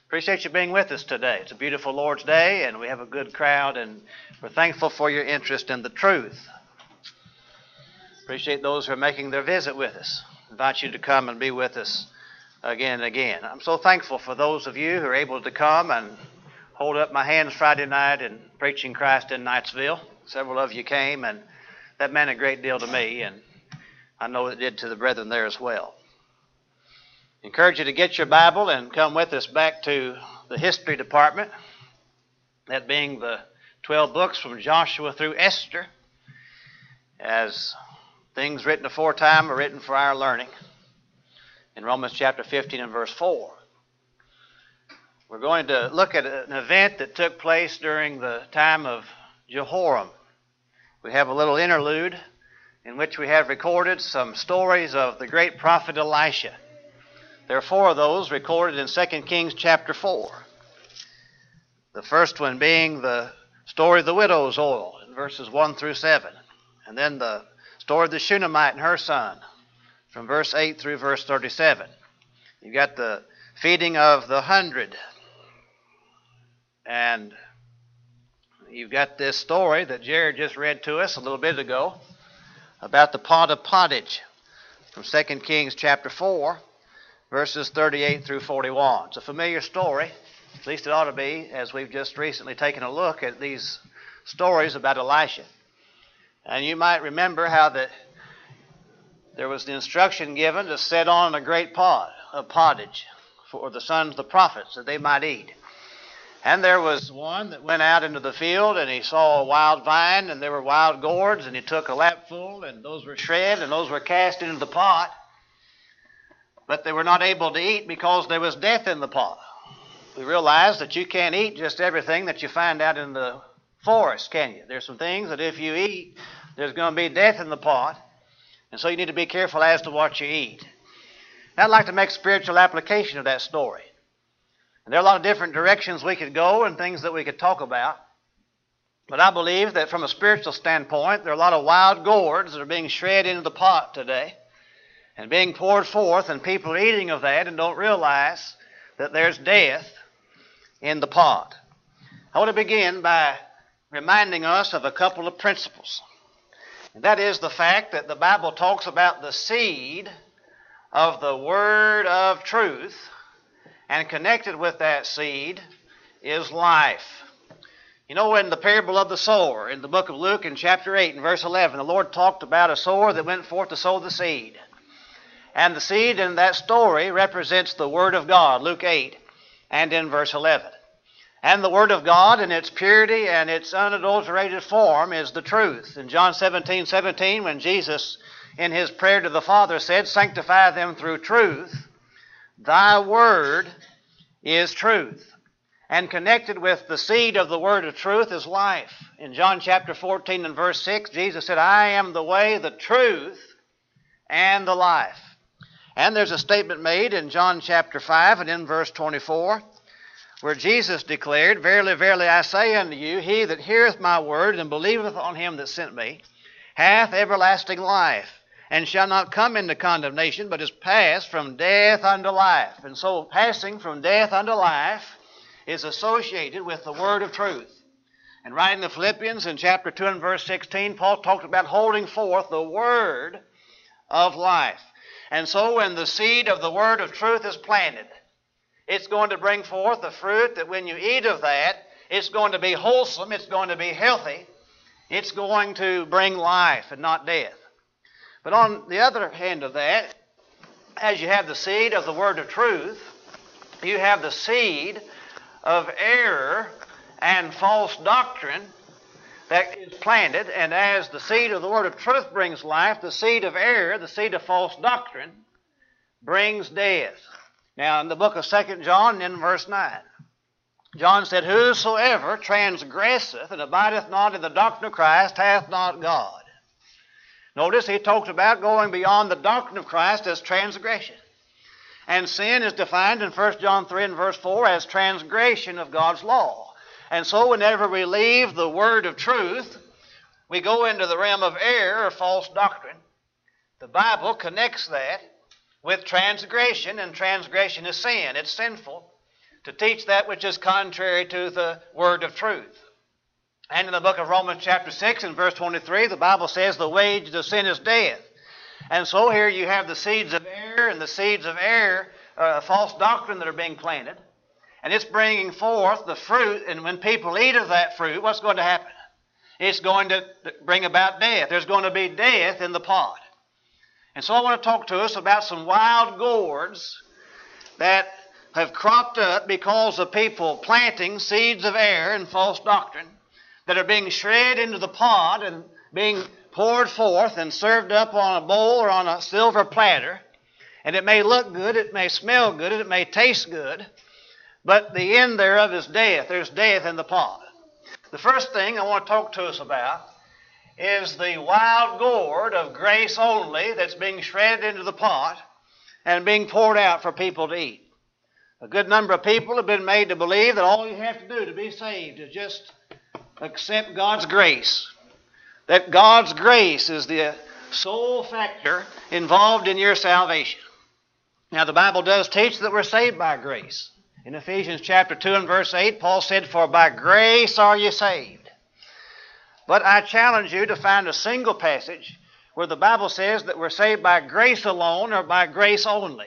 Appreciate you being with us today. It's a beautiful Lord's Day, and we have a good crowd, and we're thankful for your interest in the truth. Appreciate those who are making their visit with us. Invite you to come and be with us again and again. I'm so thankful for those of you who are able to come and hold up my hands Friday night in preaching Christ in Knightsville. Several of you came, and that meant a great deal to me, and I know it did to the brethren there as well. Encourage you to get your Bible and come with us back to the history department, that being the 12 books from Joshua through Esther, as things written aforetime are written for our learning. In Romans chapter 15 and verse 4. We're going to look at an event that took place during the time of Jehoram. We have a little interlude in which we have recorded some stories of the great prophet Elisha. There are four of those recorded in 2 Kings chapter 4. The first one being the story of the widow's oil in verses 1 through 7. And then the story of the Shunammite and her son from verse 8 through verse 37. You've got the feeding of the 100. And you've got this story that Jared just read to us a little bit ago about the pot of pottage from 2 Kings chapter 4. Verses 38 through 41. It's a familiar story, at least it ought to be, as we've just recently taken a look at these stories about Elisha. And you might remember how that there was the instruction given to set on a great pot of pottage for the sons of the prophets that they might eat. And there was one that went out into the field, and he saw a wild vine, and there were wild gourds, and he took a lapful, and those were shred, and those were cast into the pot. But they were not able to eat because there was death in the pot. We realize that you can't eat just everything that you find out in the forest, can you? There's some things that if you eat, there's going to be death in the pot. And so you need to be careful as to what you eat. Now, I'd like to make spiritual application of that story. And there are a lot of different directions we could go and things that we could talk about. But I believe that from a spiritual standpoint, there are a lot of wild gourds that are being shred into the pot today and being poured forth, and people are eating of that and don't realize that there's death in the pot. I want to begin by reminding us of a couple of principles. And that is the fact that the Bible talks about the seed of the word of truth, and connected with that seed is life. You know, in the parable of the sower, in the book of Luke in chapter 8 and verse 11, the Lord talked about a sower that went forth to sow the seed. And the seed in that story represents the Word of God, Luke 8, and in verse 11. And the Word of God in its purity and its unadulterated form is the truth. In John 17:17, when Jesus in his prayer to the Father said, "Sanctify them through truth, thy Word is truth." And connected with the seed of the Word of truth is life. In John chapter 14 and verse 6, Jesus said, "I am the way, the truth, and the life." And there's a statement made in John chapter 5 and in verse 24, where Jesus declared, "Verily, verily, I say unto you, he that heareth my word and believeth on him that sent me hath everlasting life, and shall not come into condemnation, but is passed from death unto life." And so passing from death unto life is associated with the word of truth. And right in the Philippians in chapter 2 and verse 16, Paul talked about holding forth the word of life. And so when the seed of the word of truth is planted, it's going to bring forth a fruit that when you eat of that, it's going to be wholesome, it's going to be healthy, it's going to bring life and not death. But on the other hand of that, as you have the seed of the word of truth, you have the seed of error and false doctrine that is planted, and as the seed of the word of truth brings life, the seed of error, the seed of false doctrine, brings death. Now, in the book of 2 John, in verse 9, John said, "Whosoever transgresseth and abideth not in the doctrine of Christ hath not God." Notice he talked about going beyond the doctrine of Christ as transgression. And sin is defined in 1 John 3 and verse 4 as transgression of God's law. And so whenever we leave the word of truth, we go into the realm of error or false doctrine. The Bible connects that with transgression, and transgression is sin. It's sinful to teach that which is contrary to the word of truth. And in the book of Romans chapter 6 and verse 23, the Bible says the wages of sin is death. And so here you have the seeds of error, and the seeds of error, false doctrine that are being planted. And it's bringing forth the fruit, and when people eat of that fruit, what's going to happen? It's going to bring about death. There's going to be death in the pod. And so I want to talk to us about some wild gourds that have cropped up because of people planting seeds of error and false doctrine that are being shred into the pod and being poured forth and served up on a bowl or on a silver platter. And it may look good, it may smell good, it may taste good, but the end thereof is death. There's death in the pod. The first thing I want to talk to us about is the wild gourd of grace only that's being shredded into the pot and being poured out for people to eat. A good number of people have been made to believe that all you have to do to be saved is just accept God's grace. That God's grace is the sole factor involved in your salvation. Now, the Bible does teach that we're saved by grace. In Ephesians chapter 2 and verse 8, Paul said, "For by grace are you saved." But I challenge you to find a single passage where the Bible says that we're saved by grace alone or by grace only.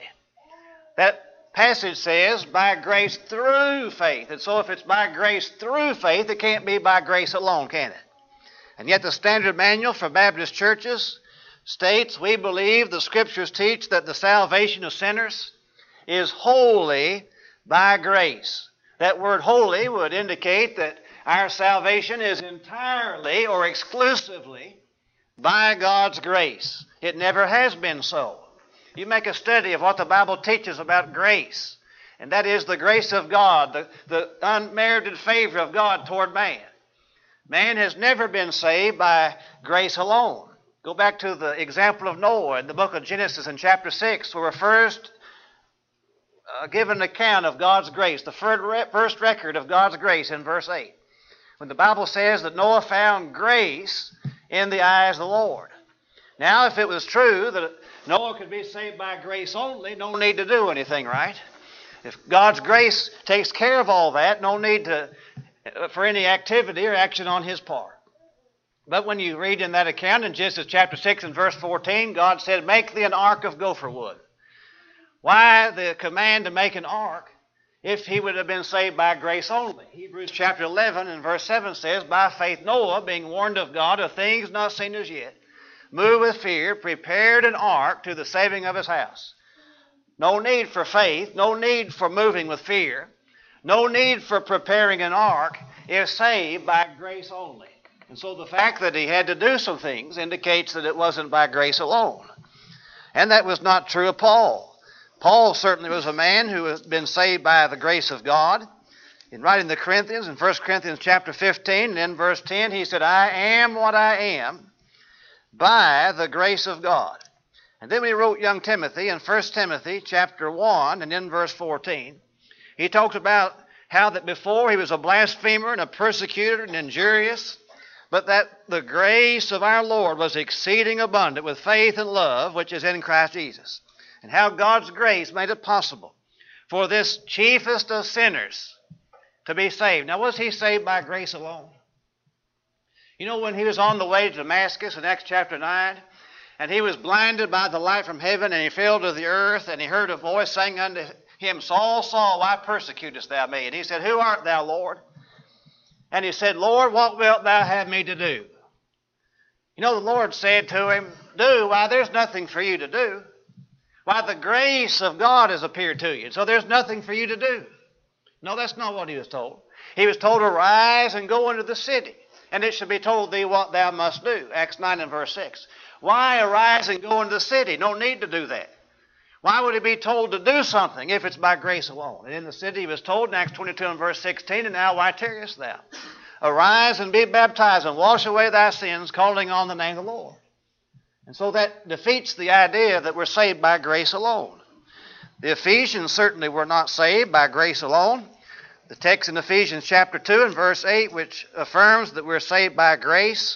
That passage says by grace through faith. And so if it's by grace through faith, it can't be by grace alone, can it? And yet the Standard Manual for Baptist churches states, we believe the Scriptures teach that the salvation of sinners is wholly by grace. That word wholly would indicate that our salvation is entirely or exclusively by God's grace. It never has been so. You make a study of what the Bible teaches about grace, and that is the grace of God, the unmerited favor of God toward man. Man has never been saved by grace alone. Go back to the example of Noah in the book of Genesis in chapter 6, where we're first given an account of God's grace, the first record of God's grace in verse 8. When the Bible says that Noah found grace in the eyes of the Lord. Now, if it was true that Noah could be saved by grace only, no need to do anything, right? If God's grace takes care of all that, no need for any activity or action on his part. But when you read in that account in Genesis chapter 6 and verse 14, God said, "Make thee an ark of gopher wood." Why the command to make an ark if he would have been saved by grace only? Hebrews chapter 11 and verse 7 says, "By faith Noah, being warned of God of things not seen as yet, moved with fear, prepared an ark to the saving of his house." No need for faith, no need for moving with fear, no need for preparing an ark is saved by grace only. And so the fact that he had to do some things indicates that it wasn't by grace alone. And that was not true of Paul. Paul certainly was a man who had been saved by the grace of God. In writing the Corinthians, in 1 Corinthians chapter 15, and in verse 10, he said, "I am what I am by the grace of God." And then when he wrote young Timothy in 1 Timothy chapter 1 and in verse 14, he talked about how that before he was a blasphemer and a persecutor and injurious, but that the grace of our Lord was exceeding abundant with faith and love, which is in Christ Jesus. And how God's grace made it possible for this chiefest of sinners to be saved. Now, was he saved by grace alone? You know, when he was on the way to Damascus in Acts chapter 9, and he was blinded by the light from heaven, and he fell to the earth, and he heard a voice saying unto him, "Saul, Saul, why persecutest thou me?" And he said, "Who art thou, Lord?" And he said, "Lord, what wilt thou have me to do?" You know, the Lord said to him, "Do? Why, there's nothing for you to do. Why, the grace of God has appeared to you, so there's nothing for you to do." No, that's not what he was told. He was told, "Arise and go into the city, and it shall be told thee what thou must do." Acts 9 and verse 6. Why arise and go into the city? No need to do that. Why would he be told to do something if it's by grace alone? And in the city he was told in Acts 22 and verse 16, "And now why tarriest thou? Arise and be baptized and wash away thy sins, calling on the name of the Lord." And so that defeats the idea that we're saved by grace alone. The Ephesians certainly were not saved by grace alone. The text in Ephesians chapter 2 and verse 8, which affirms that we're saved by grace,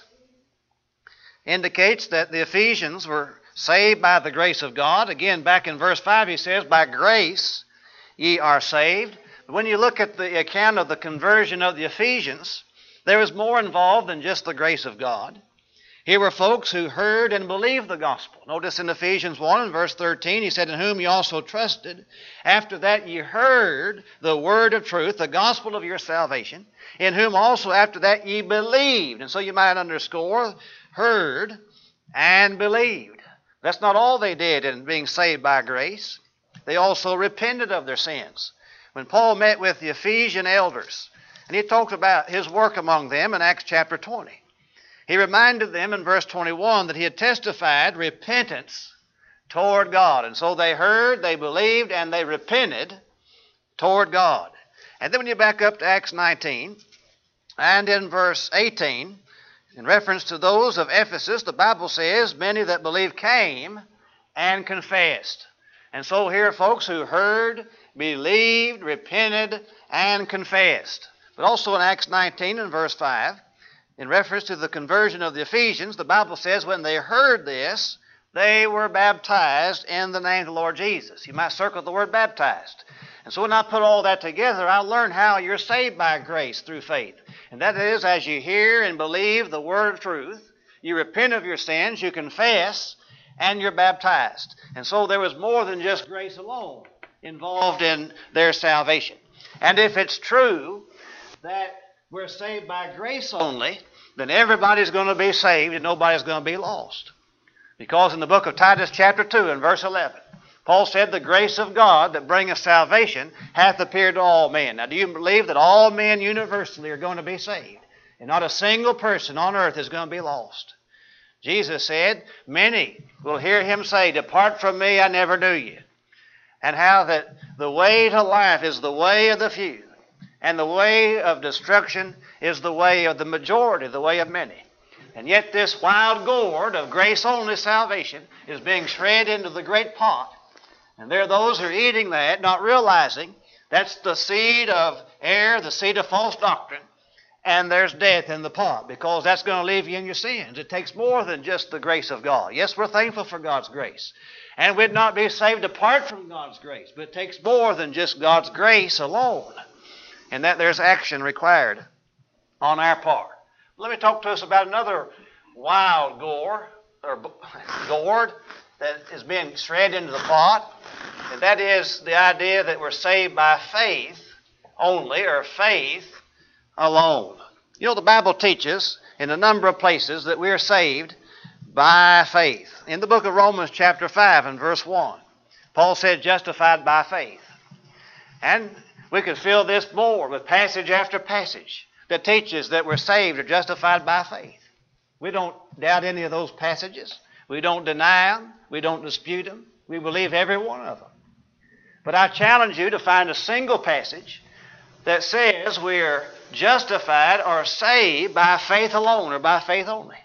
indicates that the Ephesians were saved by the grace of God. Again, back in verse 5, he says, "By grace ye are saved, When you look at the account of the conversion of the Ephesians, there was more involved than just the grace of God. Here were folks who heard and believed the gospel. Notice in Ephesians 1 and verse 13, he said, in whom you also trusted. After that ye heard the word of truth, the gospel of your salvation, in whom also after that ye believed. And so you might underscore, heard and believed. That's not all they did in being saved by grace. They also repented of their sins. When Paul met with the Ephesian elders, and he talked about his work among them in Acts chapter 20, he reminded them in verse 21 that he had testified repentance toward God. And so they heard, they believed, and they repented toward God. And then when you back up to Acts 19, and in verse 18, in reference to those of Ephesus, the Bible says, many that believed came and confessed. And so here are folks who heard, believed, repented, and confessed. But also in Acts 19 and verse 5, in reference to the conversion of the Ephesians, the Bible says when they heard this, they were baptized in the name of the Lord Jesus. You might circle the word baptized. And so when I put all that together, I learned how you're saved by grace through faith. And that is, as you hear and believe the word of truth, you repent of your sins, you confess, and you're baptized. And so there was more than just grace alone involved in their salvation. And if it's true that we're saved by grace only, then everybody's going to be saved and nobody's going to be lost. Because in the book of Titus chapter 2 and verse 11, Paul said, the grace of God that bringeth salvation hath appeared to all men. Now, do you believe that all men universally are going to be saved? And not a single person on earth is going to be lost. Jesus said, many will hear him say, depart from me, I never knew you. And how that the way to life is the way of the few, and the way of destruction is the way of the majority, the way of many. And yet this wild gourd of grace-only salvation is being shred into the great pot. And there are those who are eating that, not realizing that's the seed of error, the seed of false doctrine, and there's death in the pot, because that's going to leave you in your sins. It takes more than just the grace of God. Yes, we're thankful for God's grace. And we'd not be saved apart from God's grace, but it takes more than just God's grace alone. And that there's action required on our part. Let me talk to us about another wild gourd that is being shred into the pot, and that is the idea that we're saved by faith only, or faith alone. You know, the Bible teaches in a number of places that we are saved by faith. In the book of Romans chapter 5 and verse 1, Paul said, justified by faith. And we could fill this more with passage after passage that teaches that we're saved or justified by faith. We don't doubt any of those passages. We don't deny them. We don't dispute them. We believe every one of them. But I challenge you to find a single passage that says we are justified or saved by faith alone or by faith only.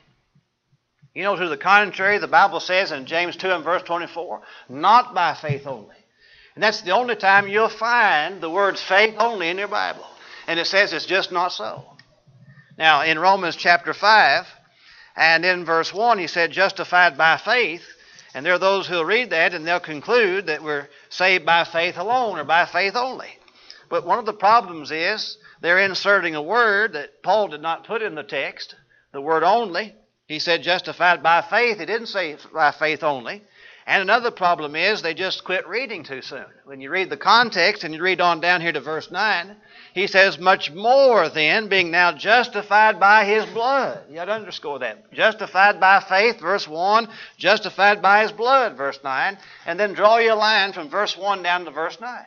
You know, to the contrary, the Bible says in James 2 and verse 24, not by faith only. And that's the only time you'll find the words faith only in your Bible. And it says it's just not so. Now, in Romans chapter 5 and in verse 1, he said justified by faith. And there are those who will read that and they'll conclude that we're saved by faith alone or by faith only. But one of the problems is they're inserting a word that Paul did not put in the text, the word only. He said justified by faith. He didn't say by faith only. And another problem is they just quit reading too soon. When you read the context and you read on down here to verse 9, he says, much more then, being now justified by his blood. You got to underscore that. Justified by faith, verse 1. Justified by his blood, verse 9. And then draw your line from verse 1 down to verse 9.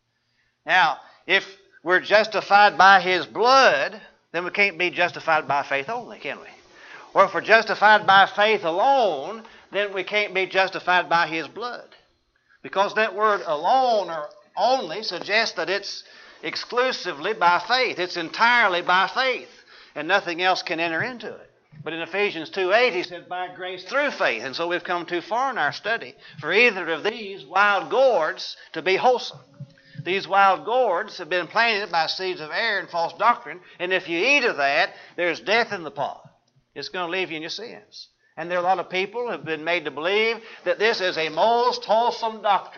Now, if we're justified by his blood, then we can't be justified by faith only, can we? Or if we're justified by faith alone, then we can't be justified by his blood. Because that word alone or only suggests that it's exclusively by faith. It's entirely by faith. And nothing else can enter into it. But in Ephesians 2:8, he said, by grace through faith. And so we've come too far in our study for either of these wild gourds to be wholesome. These wild gourds have been planted by seeds of error and false doctrine. And if you eat of that, there's death in the pot. It's going to leave you in your sins. And there are a lot of people who have been made to believe that this is a most wholesome doctrine.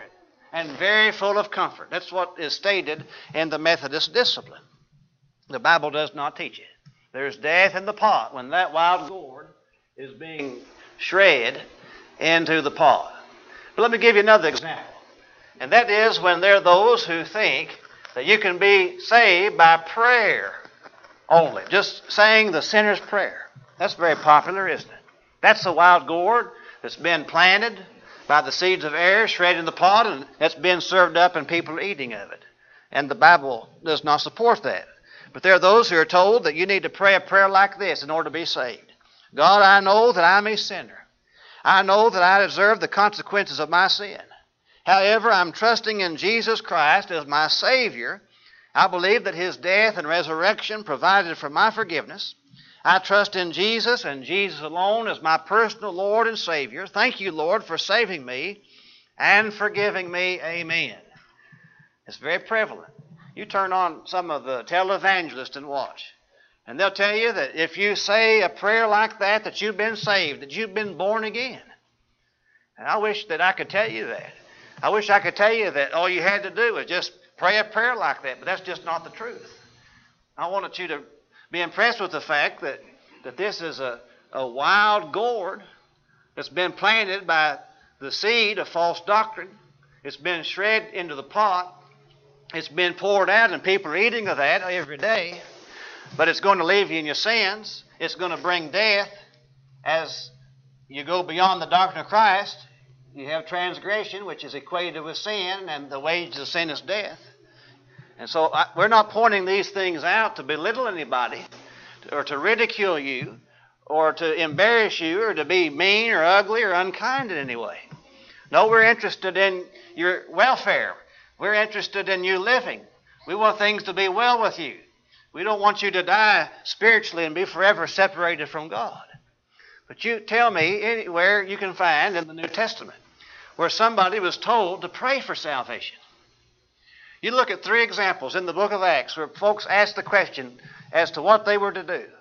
and very full of comfort. That's what is stated in the Methodist discipline. The Bible does not teach it. There's death in the pot when that wild gourd is being shred into the pot. But let me give you another example. And that is when there are those who think that you can be saved by prayer only. Just saying the sinner's prayer. That's very popular, isn't it? That's the wild gourd that's been planted by the seeds of error, shredded in the pot, and that's been served up and people are eating of it. And the Bible does not support that. But there are those who are told that you need to pray a prayer like this in order to be saved. God, I know that I'm a sinner. I know that I deserve the consequences of my sin. However, I'm trusting in Jesus Christ as my Savior. I believe that His death and resurrection provided for my forgiveness. I trust in Jesus and Jesus alone as my personal Lord and Savior. Thank you, Lord, for saving me and forgiving me. Amen. It's very prevalent. You turn on some of the televangelists and watch, and they'll tell you that if you say a prayer like that, that you've been saved, that you've been born again. And I wish that I could tell you that. I wish I could tell you that all you had to do was just pray a prayer like that, but that's just not the truth. I wanted you to be impressed with the fact that this is a wild gourd that's been planted by the seed of false doctrine. It's been shred into the pot. It's been poured out, and people are eating of that every day. But it's going to leave you in your sins. It's going to bring death. As you go beyond the doctrine of Christ, you have transgression, which is equated with sin, and the wages of sin is death. And so we're not pointing these things out to belittle anybody, or to ridicule you, or to embarrass you, or to be mean or ugly or unkind in any way. No, we're interested in your welfare. We're interested in you living. We want things to be well with you. We don't want you to die spiritually and be forever separated from God. But you tell me anywhere you can find in the New Testament where somebody was told to pray for salvation. You look at 3 examples in the book of Acts where folks asked the question as to what they were to do.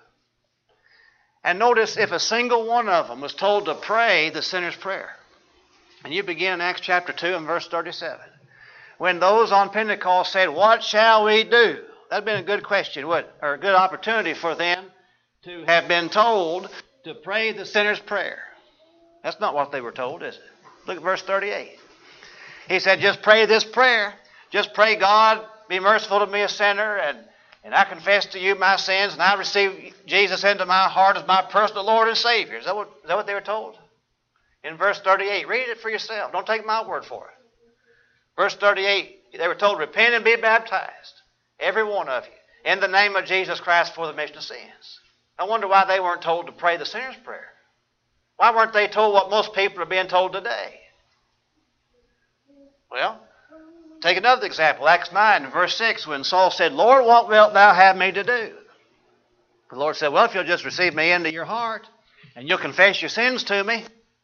And notice if a single one of them was told to pray the sinner's prayer. And you begin in Acts chapter 2 and verse 37. When those on Pentecost said, "What shall we do?" That'd been a good question, or a good opportunity for them to have been told to pray the sinner's prayer. That's not what they were told, is it? Look at verse 38. He said, just pray this prayer. Just pray, God, be merciful to me, a sinner, and I confess to you my sins, and I receive Jesus into my heart as my personal Lord and Savior. Is that what they were told? In verse 38, read it for yourself. Don't take my word for it. Verse 38, they were told, repent and be baptized, every one of you, in the name of Jesus Christ for the remission of sins. I wonder why they weren't told to pray the sinner's prayer. Why weren't they told what most people are being told today? Well, take another example, Acts 9, verse 6, when Saul said, Lord, what wilt thou have me to do? The Lord said, well, if you'll just receive me into your heart, and you'll confess your sins to me,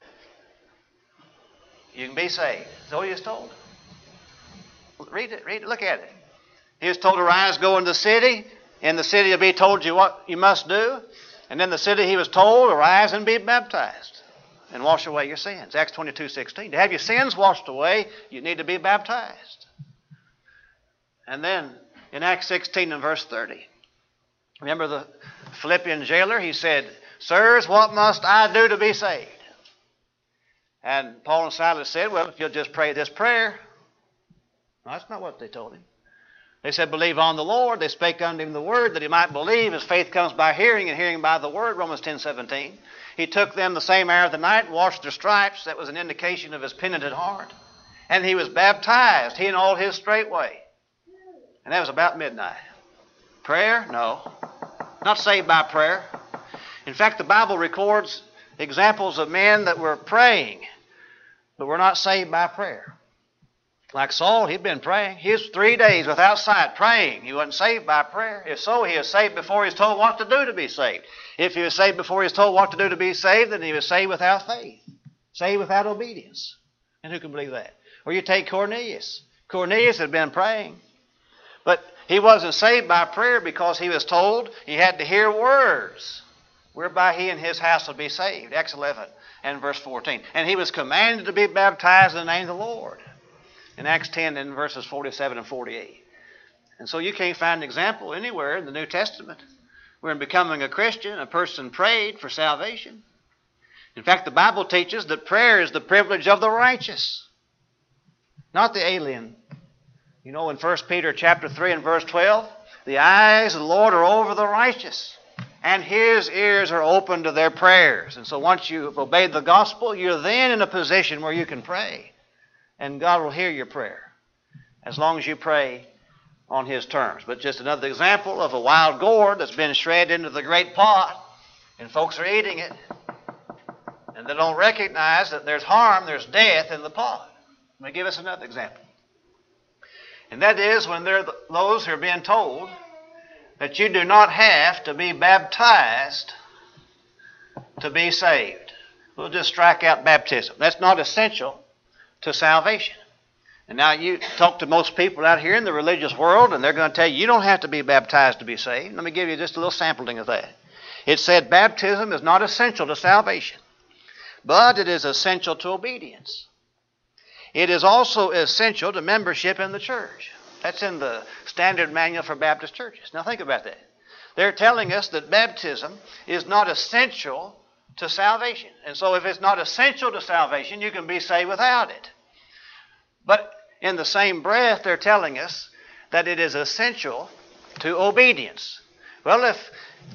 you can be saved. So he was told. Read it, look at it. He was told to rise, go into the city. In the city will be told you what you must do. And in the city he was told, arise and be baptized and wash away your sins. Acts 22:16. To have your sins washed away, you need to be baptized. And then in Acts 16 and verse 30, remember the Philippian jailer? He said, sirs, what must I do to be saved? And Paul and Silas said, well, if you'll just pray this prayer. No, that's not what they told him. They said, believe on the Lord. They spake unto him the word that he might believe. His faith comes by hearing, and hearing by the word, Romans 10:17. He took them the same hour of the night, washed their stripes. That was an indication of his penitent heart. And he was baptized, he and all his straightway. And that was about midnight. Prayer? No. Not saved by prayer. In fact, the Bible records examples of men that were praying, but were not saved by prayer. Like Saul, he'd been praying. He was 3 days without sight praying. He wasn't saved by prayer. If so, he was saved before he was told what to do to be saved. If he was saved before he was told what to do to be saved, then he was saved without faith. Saved without obedience. And who can believe that? Or you take Cornelius. Cornelius had been praying. But he wasn't saved by prayer because he was told he had to hear words whereby he and his house would be saved. Acts 11 and verse 14. And he was commanded to be baptized in the name of the Lord. in Acts 10 in verses 47 and 48. And so you can't find an example anywhere in the New Testament where in becoming a Christian, a person prayed for salvation. In fact, the Bible teaches that prayer is the privilege of the righteous, not the alien. You know, in 1 Peter chapter 3 and verse 12, the eyes of the Lord are over the righteous, and His ears are open to their prayers. And so once you've obeyed the gospel, you're then in a position where you can pray, and God will hear your prayer, as long as you pray on His terms. But just another example of a wild gourd that's been shredded into the great pot, and folks are eating it, and they don't recognize that there's harm, there's death in the pot. Let me give us another example. And that is when there are those who are being told that you do not have to be baptized to be saved. We'll just strike out baptism. That's not essential to salvation. And now you talk to most people out here in the religious world, and they're going to tell you don't have to be baptized to be saved. Let me give you just a little sampling of that. It said baptism is not essential to salvation, but it is essential to obedience. It is also essential to membership in the church. That's in the Standard Manual for Baptist Churches. Now think about that. They're telling us that baptism is not essential to salvation. And so if it's not essential to salvation, you can be saved without it. But in the same breath, they're telling us that it is essential to obedience. Well, if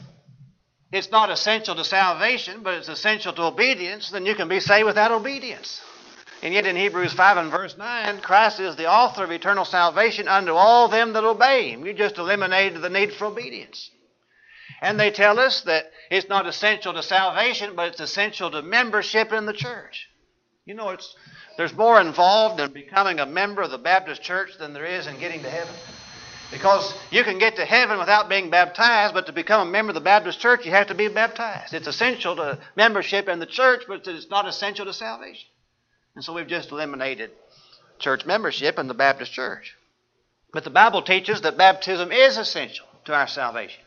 it's not essential to salvation, but it's essential to obedience, then you can be saved without obedience. And yet in Hebrews 5 and verse 9, Christ is the author of eternal salvation unto all them that obey Him. You just eliminated the need for obedience. And they tell us that it's not essential to salvation, but it's essential to membership in the church. You know, there's more involved in becoming a member of the Baptist church than there is in getting to heaven. Because you can get to heaven without being baptized, but to become a member of the Baptist church, you have to be baptized. It's essential to membership in the church, but it's not essential to salvation. And so we've just eliminated church membership in the Baptist church. But the Bible teaches that baptism is essential to our salvation.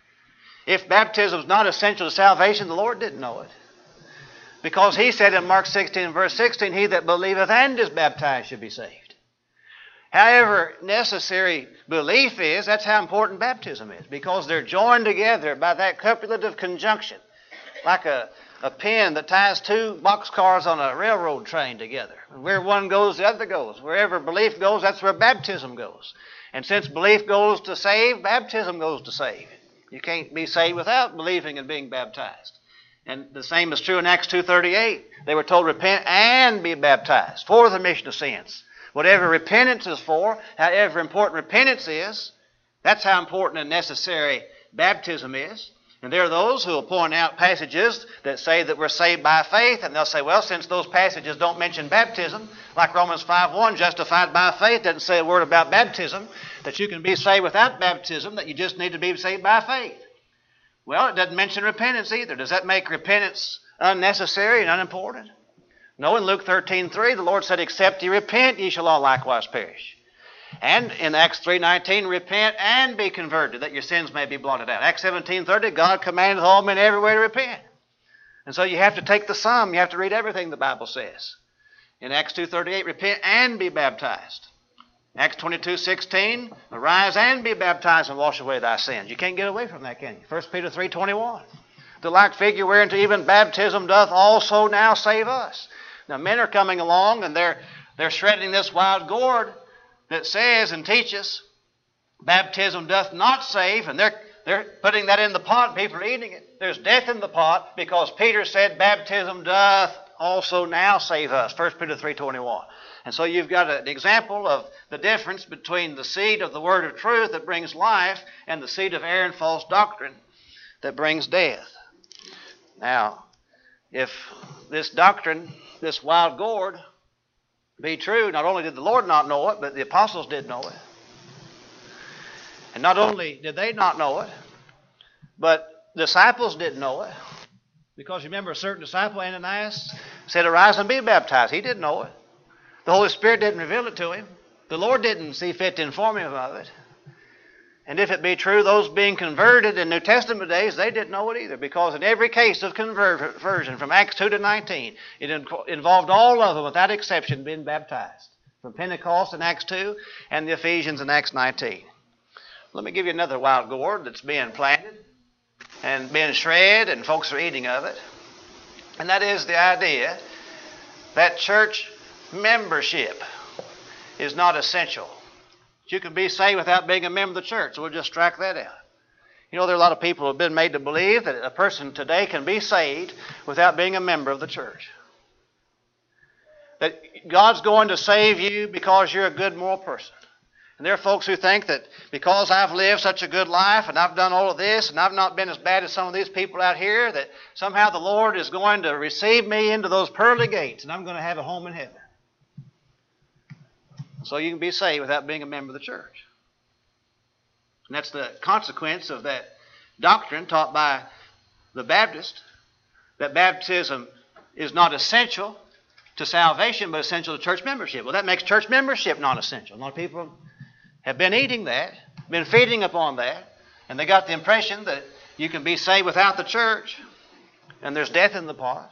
If baptism is not essential to salvation, the Lord didn't know it. Because He said in Mark 16 verse 16, He that believeth and is baptized shall be saved. However necessary belief is, that's how important baptism is. Because they're joined together by that copulative conjunction. Like a pin that ties two boxcars on a railroad train together. And where one goes, the other goes. Wherever belief goes, that's where baptism goes. And since belief goes to save, baptism goes to save. You can't be saved without believing and being baptized. And the same is true in Acts 2:38. They were told repent and be baptized for the remission of sins. Whatever repentance is for, however important repentance is, that's how important and necessary baptism is. And there are those who will point out passages that say that we're saved by faith, and they'll say, well, since those passages don't mention baptism, like Romans 5:1, justified by faith, doesn't say a word about baptism, that you can be saved without baptism, that you just need to be saved by faith. Well, it doesn't mention repentance either. Does that make repentance unnecessary and unimportant? No, in Luke 13:3, the Lord said, except ye repent, ye shall all likewise perish. And in Acts 3:19, repent and be converted, that your sins may be blotted out. Acts 17:30, God commandeth all men everywhere to repent. And so you have to take the sum. You have to read everything the Bible says. In Acts 2:38, repent and be baptized. Acts 22:16, arise and be baptized and wash away thy sins. You can't get away from that, can you? 1 Peter 3:21, the like figure whereunto even baptism doth also now save us. Now men are coming along and they're shredding this wild gourd that says and teaches baptism doth not save, and they're putting that in the pot and people are eating it. There's death in the pot because Peter said baptism doth also now save us, 1 Peter 3:21. And so you've got an example of the difference between the seed of the word of truth that brings life and the seed of error and false doctrine that brings death. Now, if this doctrine, this wild gourd, be true, not only did the Lord not know it, but the apostles did know it. And not only did they not know it, but disciples didn't know it. Because remember, a certain disciple, Ananias, said, arise and be baptized. He didn't know it. The Holy Spirit didn't reveal it to him. The Lord didn't see fit to inform him of it. And if it be true, those being converted in New Testament days, they didn't know it either. Because in every case of conversion, from Acts 2 to 19, it involved all of them, without exception, being baptized from Pentecost in Acts 2 and the Ephesians in Acts 19. Let me give you another wild gourd that's being planted and being shred, and folks are eating of it. And that is the idea that church membership is not essential. You can be saved without being a member of the church, so we'll just strike that out. You know, there are a lot of people who have been made to believe that a person today can be saved without being a member of the church. That God's going to save you because you're a good moral person. And there are folks who think that because I've lived such a good life and I've done all of this and I've not been as bad as some of these people out here, that somehow the Lord is going to receive me into those pearly gates and I'm going to have a home in heaven. So you can be saved without being a member of the church. And that's the consequence of that doctrine taught by the Baptist, that baptism is not essential to salvation, but essential to church membership. Well, that makes church membership non-essential. A lot of people have been eating that, been feeding upon that, and they got the impression that you can be saved without the church, and there's death in the pot.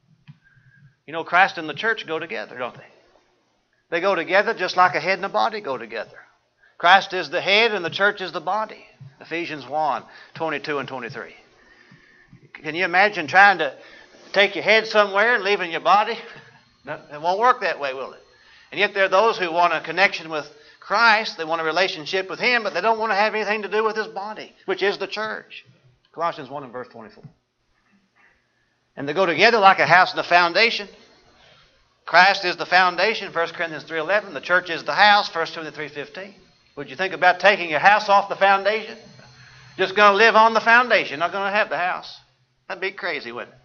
You know, Christ and the church go together, don't they? They go together just like a head and a body go together. Christ is the head and the church is the body. Ephesians 1, 22 and 23. Can you imagine trying to take your head somewhere and leaving your body? It won't work that way, will it? And yet there are those who want a connection with Christ. They want a relationship with Him, but they don't want to have anything to do with His body, which is the church. Colossians 1 and verse 24. And they go together like a house and a foundation. Christ is the foundation, 1 Corinthians 3:11. The church is the house, 1 Timothy 3:15. Would you think about taking your house off the foundation? Just going to live on the foundation, not going to have the house. That'd be crazy, wouldn't it?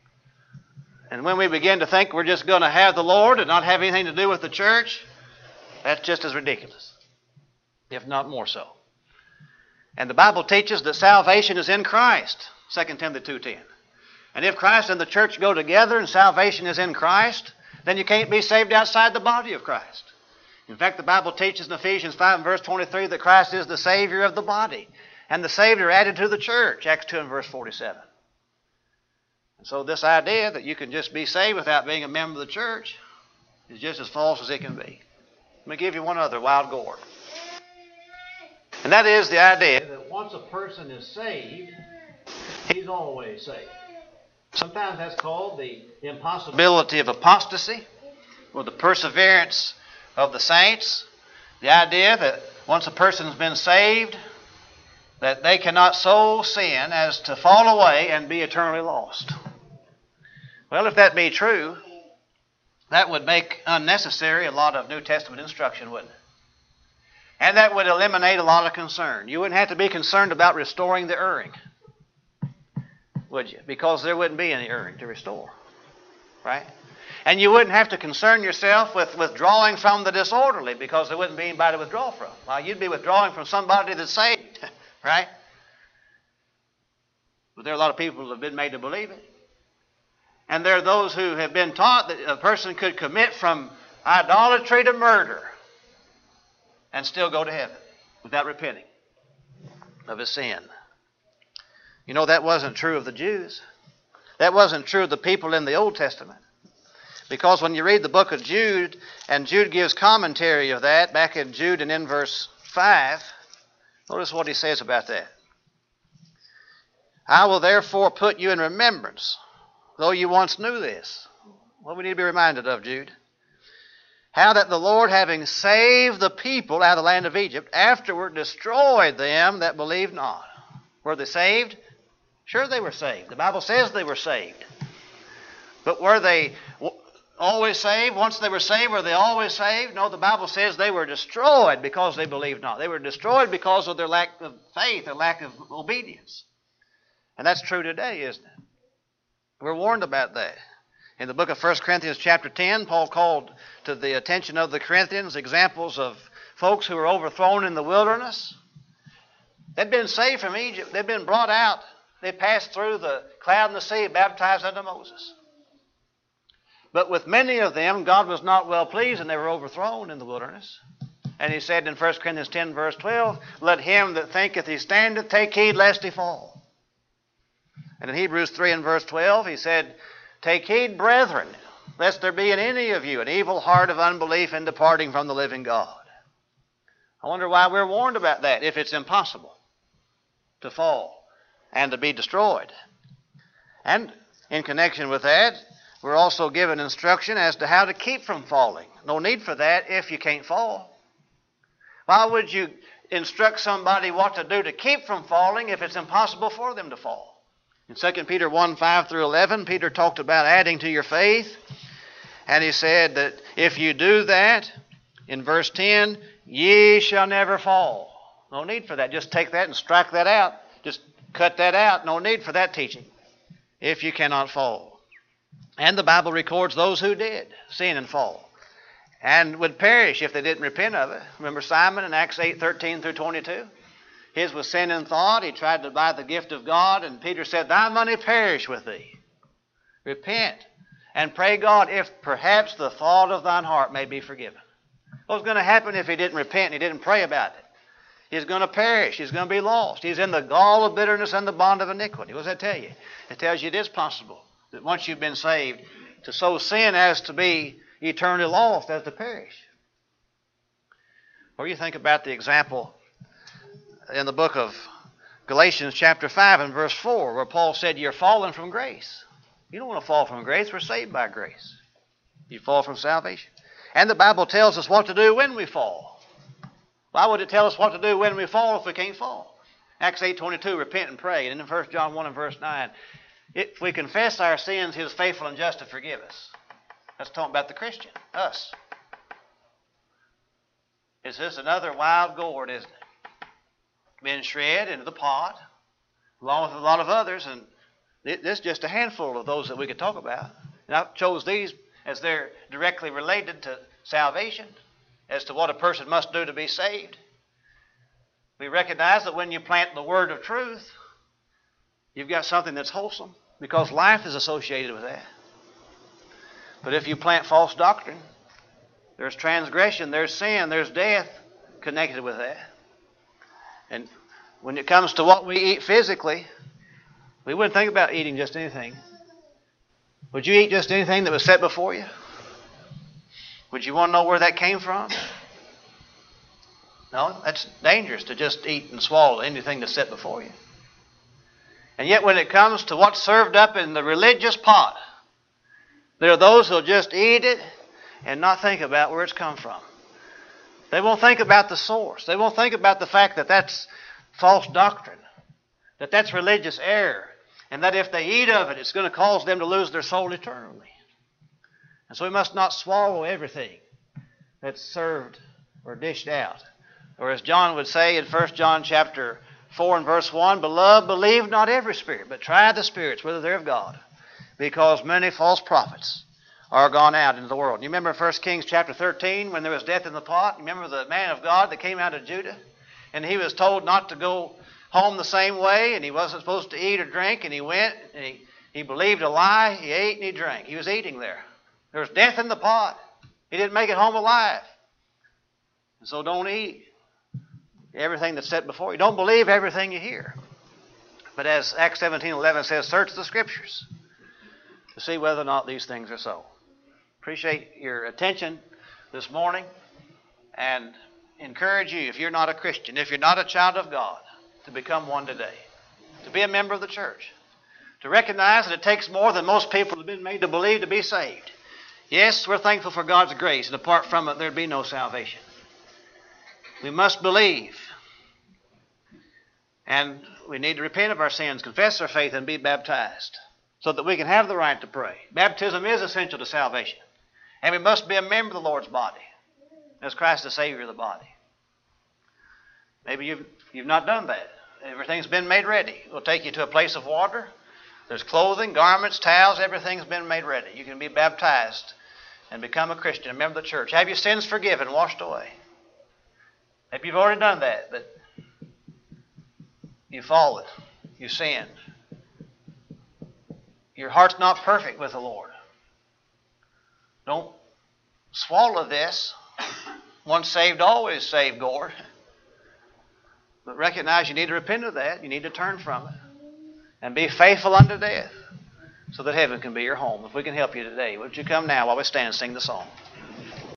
And when we begin to think we're just going to have the Lord and not have anything to do with the church, that's just as ridiculous, if not more so. And the Bible teaches that salvation is in Christ, 2 Timothy 2:10. And if Christ and the church go together and salvation is in Christ, then you can't be saved outside the body of Christ. In fact, the Bible teaches in Ephesians 5 and verse 23 that Christ is the Savior of the body, and the Savior added to the church, Acts 2 and verse 47. And so this idea that you can just be saved without being a member of the church is just as false as it can be. Let me give you one other wild gourd. And that is the idea that once a person is saved, he's always saved. Sometimes that's called the impossibility of apostasy, or the perseverance of the saints. The idea that once a person's been saved, that they cannot so sin as to fall away and be eternally lost. Well, if that be true, that would make unnecessary a lot of New Testament instruction, wouldn't it? And that would eliminate a lot of concern. You wouldn't have to be concerned about restoring the erring, would you? Because there wouldn't be any erring to restore, right? And you wouldn't have to concern yourself with withdrawing from the disorderly, because there wouldn't be anybody to withdraw from. Well, you'd be withdrawing from somebody that's saved, right? But there are a lot of people who have been made to believe it. And there are those who have been taught that a person could commit from idolatry to murder and still go to heaven without repenting of his sin. You know, that wasn't true of the Jews. That wasn't true of the people in the Old Testament. Because when you read the book of Jude, and Jude gives commentary of that, back in Jude and in verse 5, notice what he says about that. I will therefore put you in remembrance, though you once knew this. What we need to be reminded of, Jude. How that the Lord, having saved the people out of the land of Egypt, afterward destroyed them that believed not. Were they saved? Sure, they were saved. The Bible says they were saved. But were they always saved? Once they were saved, were they always saved? No, the Bible says they were destroyed because they believed not. They were destroyed because of their lack of faith, their lack of obedience. And that's true today, isn't it? We're warned about that. In the book of 1 Corinthians chapter 10, Paul called to the attention of the Corinthians examples of folks who were overthrown in the wilderness. They'd been saved from Egypt. They'd been brought out. They passed through the cloud and the sea, baptized unto Moses. But with many of them, God was not well pleased, and they were overthrown in the wilderness. And he said in 1 Corinthians 10, verse 12, let him that thinketh he standeth take heed lest he fall. And in Hebrews 3 and verse 12, he said, take heed, brethren, lest there be in any of you an evil heart of unbelief in departing from the living God. I wonder why we're warned about that if it's impossible to fall and to be destroyed. And in connection with that, we're also given instruction as to how to keep from falling. No need for that if you can't fall. Why would you instruct somebody what to do to keep from falling if it's impossible for them to fall? In 2 Peter 1, 5 through 11, Peter talked about adding to your faith. And he said that if you do that, in verse 10, ye shall never fall. No need for that. Just take that and strike that out. Just cut that out. No need for that teaching if you cannot fall. And the Bible records those who did sin and fall and would perish if they didn't repent of it. Remember Simon in Acts 8, 13 through 22? His was sin in thought. He tried to buy the gift of God, and Peter said, thy money perish with thee. Repent and pray God if perhaps the thought of thine heart may be forgiven. What was going to happen if he didn't repent and he didn't pray about it? He's going to perish. He's going to be lost. He's in the gall of bitterness and the bond of iniquity. What does that tell you? It tells you it is possible that once you've been saved, to so sin as to be eternally lost, as to perish. Or you think about the example in the book of Galatians chapter 5 and verse 4, where Paul said, you're fallen from grace. You don't want to fall from grace. We're saved by grace. You fall from salvation. And the Bible tells us what to do when we fall. Why would it tell us what to do when we fall if we can't fall? Acts 8:22, repent and pray. And in 1 John 1 and verse 9, if we confess our sins, he is faithful and just to forgive us. That's talking about the Christian, us. It's just another wild gourd, isn't it? Being shred into the pot, along with a lot of others, and this is just a handful of those that we could talk about. And I chose these as they're directly related to salvation, as to what a person must do to be saved. We recognize that when you plant the word of truth, you've got something that's wholesome, because life is associated with that. But if you plant false doctrine, there's transgression, there's sin, there's death connected with that. And when it comes to what we eat physically, we wouldn't think about eating just anything. Would you eat just anything that was set before you? Would you want to know where that came from? No, that's dangerous to just eat and swallow anything that's set before you. And yet when it comes to what's served up in the religious pot, there are those who will just eat it and not think about where it's come from. They won't think about the source. They won't think about the fact that that's false doctrine, that that's religious error, and that if they eat of it, it's going to cause them to lose their soul eternally. And so we must not swallow everything that's served or dished out. Or as John would say in 1 John chapter 4 and verse 1, beloved, believe not every spirit, but try the spirits, whether they're of God, because many false prophets are gone out into the world. You remember 1 Kings chapter 13 when there was death in the pot? You remember the man of God that came out of Judah? And he was told not to go home the same way, and he wasn't supposed to eat or drink, and he went, and he believed a lie, he ate and he drank. He was eating there. There was death in the pot. He didn't make it home alive. And so don't eat everything that's set before you. Don't believe everything you hear. But as Acts 17:11 says, search the Scriptures to see whether or not these things are so. Appreciate your attention this morning, and encourage you, if you're not a Christian, if you're not a child of God, to become one today, to be a member of the church, to recognize that it takes more than most people have been made to believe to be saved. Yes, we're thankful for God's grace, and apart from it, there'd be no salvation. We must believe, and we need to repent of our sins, confess our faith, and be baptized so that we can have the right to pray. Baptism is essential to salvation, and we must be a member of the Lord's body as Christ the Savior of the body. Maybe you've not done that. Everything's been made ready. We'll take you to a place of water. There's clothing, garments, towels, everything's been made ready. You can be baptized and become a Christian, a member of the church. Have your sins forgiven, washed away. Maybe you've already done that, but you've fallen, you've sinned. Your heart's not perfect with the Lord. Don't swallow this. Once saved, always saved, gourd. But recognize you need to repent of that. You need to turn from it and be faithful unto death. so that heaven can be your home. If we can help you today, would you come now while we stand and sing the song?